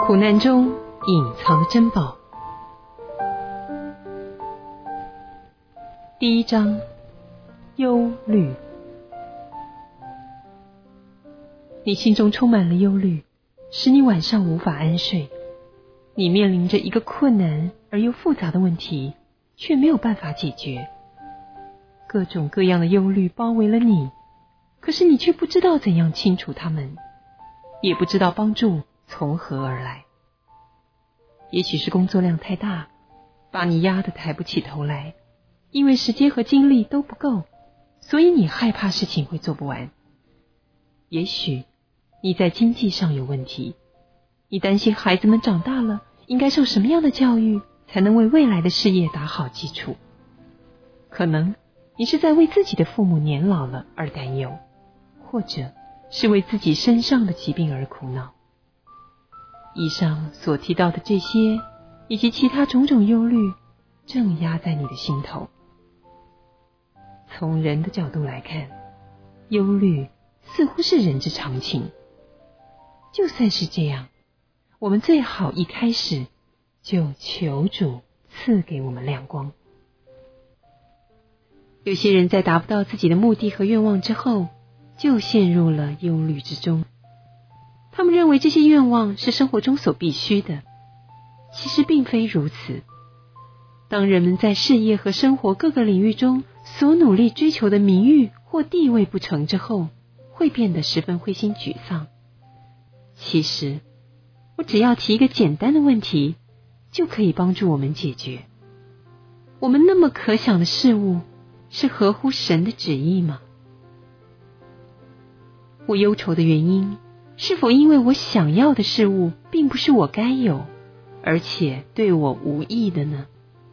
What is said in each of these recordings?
苦难中隐藏的珍宝。第一章，忧虑。你心中充满了忧虑，使你晚上无法安睡。你面临着一个困难而又复杂的问题，却没有办法解决。各种各样的忧虑包围了你，可是你却不知道怎样清除它们，也不知道帮助从何而来。也许是工作量太大，把你压得抬不起头来，因为时间和精力都不够，所以你害怕事情会做不完。也许你在经济上有问题，你担心孩子们长大了应该受什么样的教育，才能为未来的事业打好基础。可能你是在为自己的父母年老了而担忧，或者是为自己身上的疾病而苦恼。以上所提到的这些，以及其他种种忧虑，正压在你的心头。从人的角度来看，忧虑似乎是人之常情。就算是这样，我们最好一开始就求主赐给我们亮光。有些人在达不到自己的目的和愿望之后，就陷入了忧虑之中。他们认为这些愿望是生活中所必须的，其实并非如此。当人们在事业和生活各个领域中所努力追求的名誉或地位不成之后，会变得十分灰心沮丧。其实，我只要提一个简单的问题，就可以帮助我们解决。我们那么可想的事物，是合乎神的旨意吗？我忧愁的原因，是否因为我想要的事物并不是我该有，而且对我无益的呢？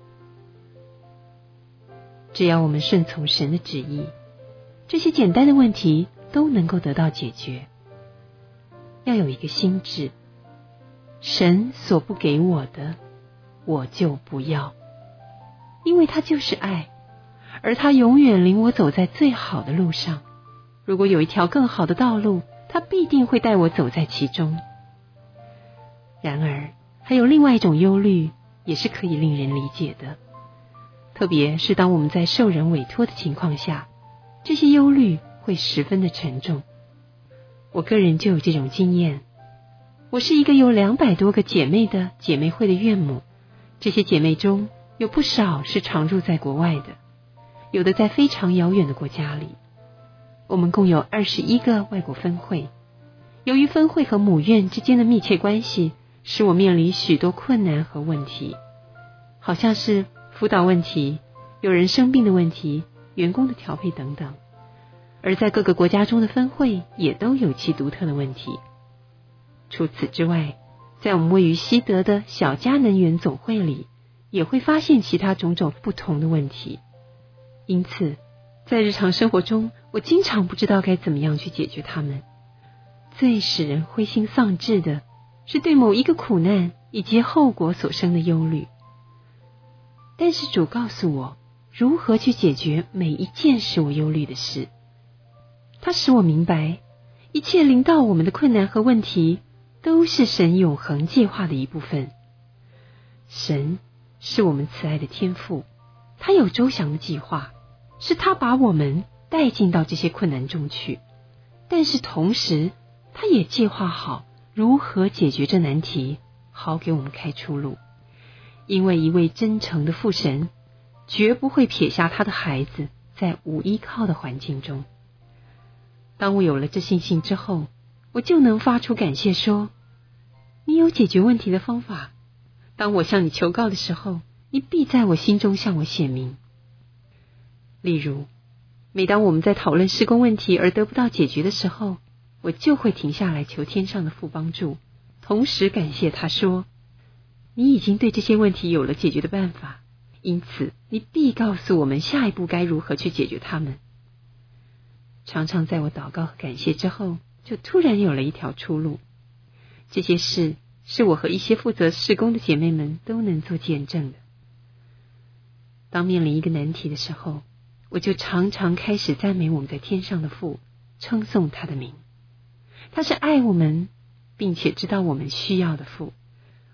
只要我们顺从神的旨意，这些简单的问题都能够得到解决。要有一个心志，神所不给我的，我就不要，因为他就是爱，而他永远领我走在最好的路上。如果有一条更好的道路，他必定会带我走在其中。然而，还有另外一种忧虑，也是可以令人理解的。特别是当我们在受人委托的情况下，这些忧虑会十分的沉重。我个人就有这种经验。我是一个有200多个姐妹的姐妹会的岳母，这些姐妹中有不少是常住在国外的，有的在非常遥远的国家里。我们共有21个外国分会。由于分会和母院之间的密切关系，使我面临许多困难和问题，好像是辅导问题、有人生病的问题、员工的调配等等。而在各个国家中的分会也都有其独特的问题。除此之外，在我们位于西德的小家能源总会里，也会发现其他种种不同的问题。因此，在日常生活中，我经常不知道该怎么样去解决它们。最使人灰心丧志的是对某一个苦难以及后果所生的忧虑。但是主告诉我如何去解决每一件使我忧虑的事。他使我明白，一切临到我们的困难和问题，都是神永恒计划的一部分。神是我们慈爱的天父，他有周详的计划，是他把我们带进到这些困难中去，但是同时他也计划好如何解决这难题，好给我们开出路。因为一位真诚的父神绝不会撇下他的孩子在无依靠的环境中。当我有了这信心之后，我就能发出感谢说，你有解决问题的方法，当我向你求告的时候，你必在我心中向我显明。例如，每当我们在讨论施工问题而得不到解决的时候，我就会停下来求天上的父帮助，同时感谢他说，你已经对这些问题有了解决的办法，因此你必告诉我们下一步该如何去解决它们。常常在我祷告和感谢之后，就突然有了一条出路。这些事是我和一些负责事工的姐妹们都能做见证的。当面临一个难题的时候，我就常常开始赞美我们在天上的父，称颂他的名。他是爱我们并且知道我们需要的父，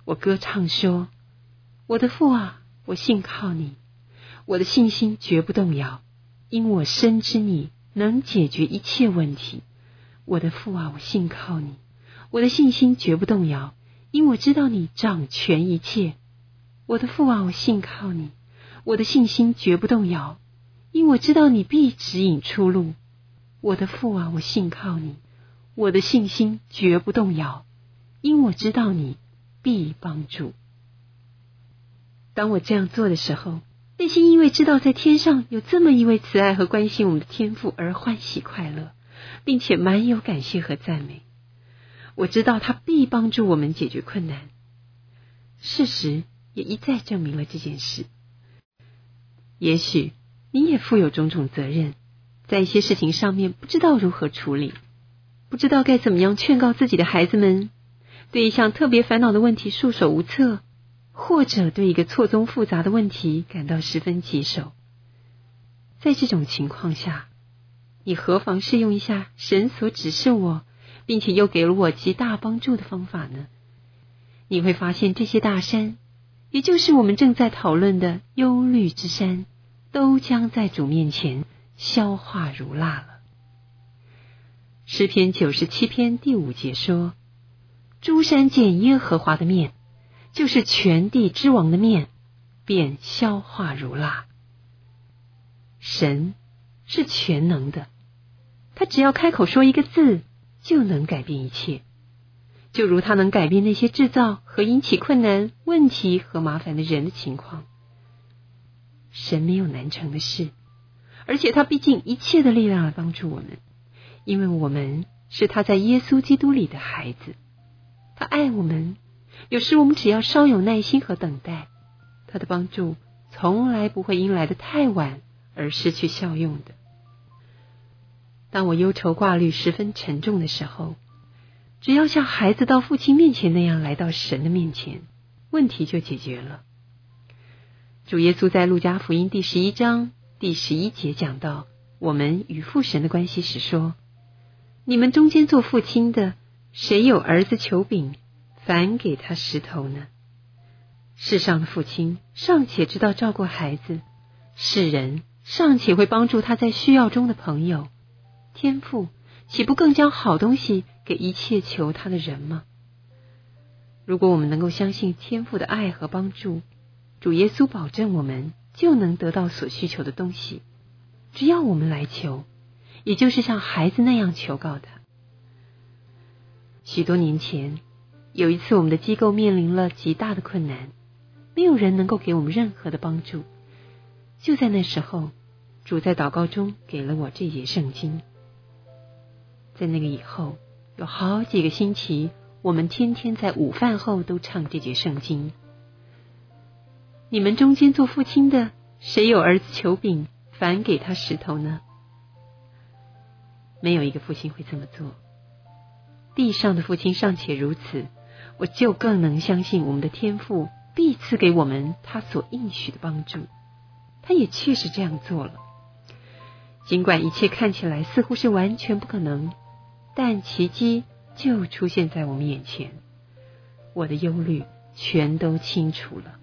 我歌唱说，我的父啊，我信靠你，我的信心绝不动摇，因我深知你能解决一切问题。我的父啊，我信靠你，我的信心绝不动摇，因我知道你掌权一切。我的父啊，我信靠你，我的信心绝不动摇，因我知道你必指引出路。我的父啊，我信靠你，我的信心绝不动摇，因我知道你必帮助。当我这样做的时候，内心因为知道在天上有这么一位慈爱和关心我们的天父而欢喜快乐，并且满有感谢和赞美。我知道他必帮助我们解决困难。事实也一再证明了这件事。也许你也负有种种责任，在一些事情上面不知道如何处理，不知道该怎么样劝告自己的孩子们，对一项特别烦恼的问题束手无策，或者对一个错综复杂的问题感到十分棘手。在这种情况下，你何妨试用一下神所指示我，并且又给了我极大帮助的方法呢？你会发现这些大山，也就是我们正在讨论的忧虑之山，都将在主面前消化如蜡了。诗篇97篇第5节说，诸山见耶和华的面，就是全地之王的面，便消化如蜡。神是全能的，他只要开口说一个字，就能改变一切，就如他能改变那些制造和引起困难、问题和麻烦的人的情况。神没有难成的事，而且他必尽一切的力量来帮助我们，因为我们是他在耶稣基督里的孩子。他爱我们，有时我们只要稍有耐心和等待，他的帮助从来不会因来得太晚而失去效用的。当我忧愁挂虑十分沉重的时候，只要像孩子到父亲面前那样来到神的面前，问题就解决了。主耶稣在路加福音第11章第11节讲到我们与父神的关系时说，你们中间做父亲的，谁有儿子求饼，反给他石头呢？世上的父亲尚且知道照顾孩子，世人尚且会帮助他在需要中的朋友，天父岂不更将好东西给一切求他的人吗？如果我们能够相信天父的爱和帮助，主耶稣保证我们就能得到所需求的东西，只要我们来求，也就是像孩子那样求告他。许多年前，有一次我们的机构面临了极大的困难，没有人能够给我们任何的帮助。就在那时候，主在祷告中给了我这节圣经。在那个以后，有好几个星期，我们天天在午饭后都唱这节圣经。你们中间做父亲的，谁有儿子求饼，反给他石头呢？没有一个父亲会这么做。地上的父亲尚且如此，我就更能相信我们的天父必赐给我们他所应许的帮助。他也确实这样做了。尽管一切看起来似乎是完全不可能，但奇迹就出现在我们眼前。我的忧虑全都清除了。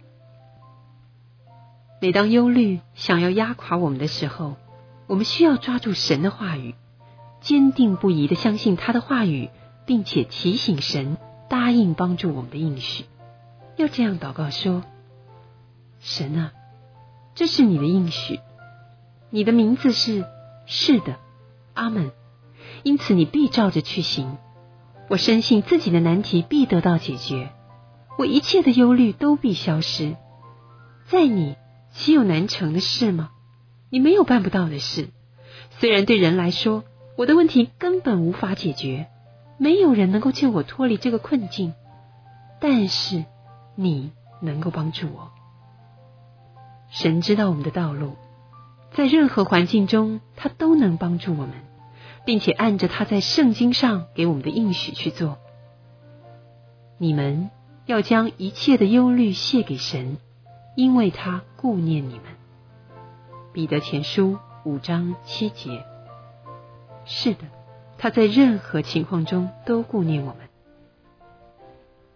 每当忧虑想要压垮我们的时候，我们需要抓住神的话语，坚定不移地相信他的话语，并且提醒神答应帮助我们的应许。要这样祷告说，神啊，这是你的应许，你的名字是是的，阿们，因此你必照着去行。我深信自己的难题必得到解决，我一切的忧虑都必消失。在你岂有难成的事吗？你没有办不到的事。虽然对人来说，我的问题根本无法解决，没有人能够救我脱离这个困境，但是你能够帮助我。神知道我们的道路，在任何环境中他都能帮助我们，并且按着他在圣经上给我们的应许去做。你们要将一切的忧虑卸给神，因为他顾念你们。彼得前书5章7节。是的，他在任何情况中都顾念我们。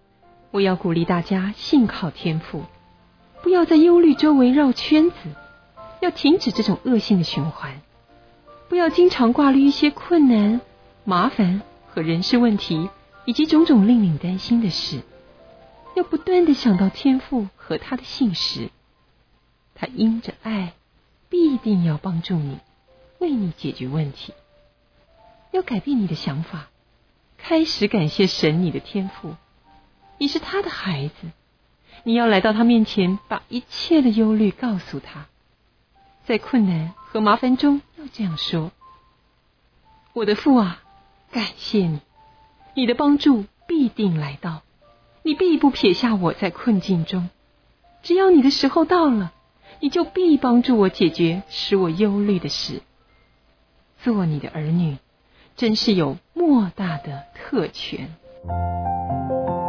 我要鼓励大家信靠天父，不要在忧虑周围绕圈子，要停止这种恶性的循环，不要经常挂虑一些困难、麻烦和人事问题，以及种种令你担心的事，要不断地想到天父和他的信实，他因着爱必定要帮助你，为你解决问题。要改变你的想法，开始感谢神你的天父，你是他的孩子，你要来到他面前，把一切的忧虑告诉他，在困难和麻烦中要这样说：我的父啊，感谢你，你的帮助必定来到，你必不撇下我在困境中，只要你的时候到了，你就必帮助我解决使我忧虑的事。做你的儿女真是有莫大的特权。